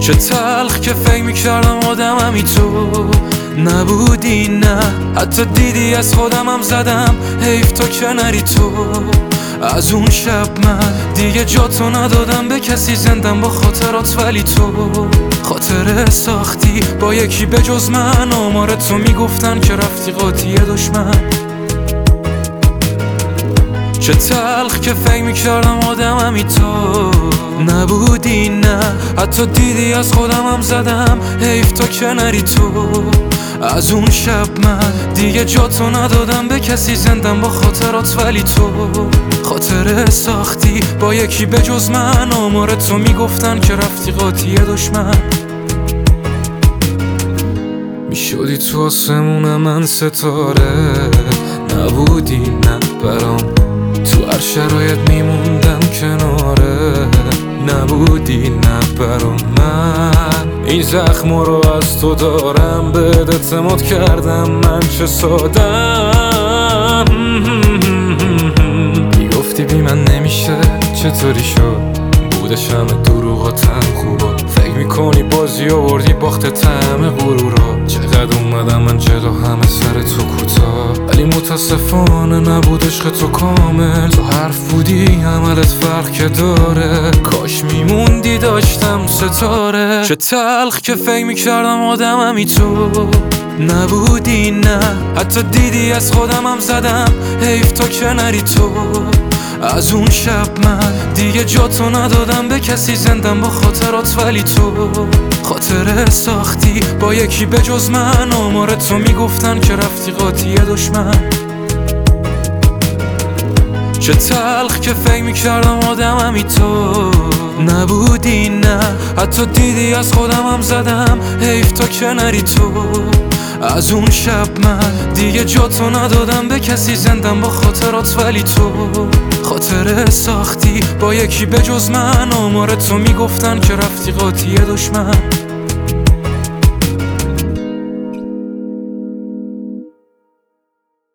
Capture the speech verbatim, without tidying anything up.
چه تلخ که فکر میکردم آدممی تو نبودی، نه حتی دیدی از خودمم زدم حیف تو که نری تو. از اون شب من دیگه جاتو ندادم به کسی، زندم با خاطرات ولی تو خاطره ساختی با یکی به جز من. آمار تو میگفتن که رفتی قاطی دشمن. چه تلخ که فکر میکردم آدممی تو نبودی، نه حتی دیدی از خودمم زدم حیف تو که نری تو. از اون شب من دیگه جاتو ندادم به کسی، زندم با خاطرات ولی تو خاطره ساختی با یکی به جز من. آمار تو میگفتن که رفتی قاطی دشمن. میشدی تو آسمون من ستاره، نبودی نه برام، تو هر شرایط میموندم کناره، نبودی نه برام. من این زخم رو از تو دارم، بهت اعتماد کردم من چه سادم. میگفتی بی من نمیشه، چطوری شد؟ بودش همه دروغاتم خوبا، فکر میکنی بازی آوردی باخت طعم غرورا. چقدر اومدم من جلو همه سر تو کوتاه، ولی متاسفانه نبود عشق تو کامل. تو حرف بودی عملت فرق که داره، کاش میموندی داشتم ستاره. چه تلخ که فکر میکردم آدممی تو نبودی، نه حتی دیدی از خودمم زدم حیف تو که نری تو. از اون شب من دیگه جاتو ندادم به کسی، زندم با خاطرات ولی تو خاطره ساختی با یکی به جز من. آمار تو میگفتن که رفتی قاطی دشمن. چه تلخ که فکر میکردم آدممی تو نبودی، نه حتی دیدی از خودمم زدم حیف تو که نری تو. از اون شب من دیگه جاتو ندادم به کسی، زندم با خاطرات ولی تو خاطره ساختی با یکی به جز من. آمار تو میگفتن که رفتی قاطی دشمن.